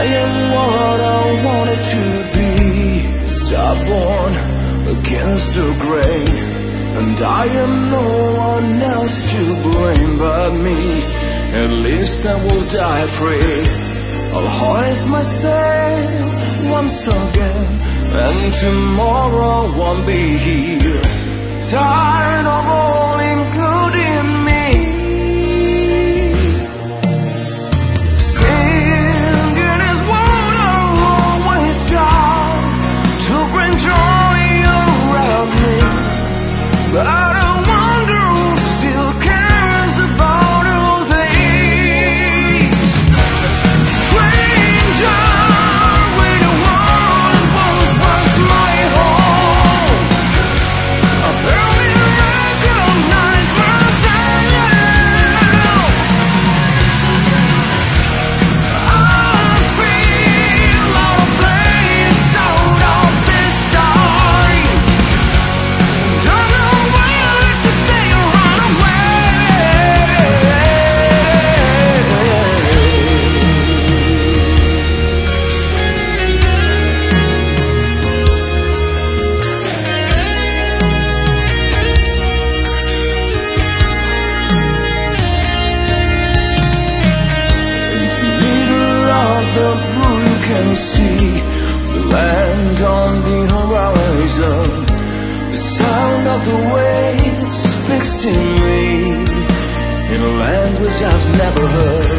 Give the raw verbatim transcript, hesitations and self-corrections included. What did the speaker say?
I am what I wanted to be, stubborn against the grain, and I am no one else to blame but me. At least I will die free. I'll hoist my sail once again, and tomorrow won't be here. Tired of all including me. Singing is what I've always got to bring joy around me, but I wonder who still cares about all these. Stranger, when the world was once my home, I barely recognize myself. I feel out of place, out of this time. Don't know where to stay or run away. In the middle of the blue you can see the land on the horizon. The sound of the waves speaks to me in a language I've never heard.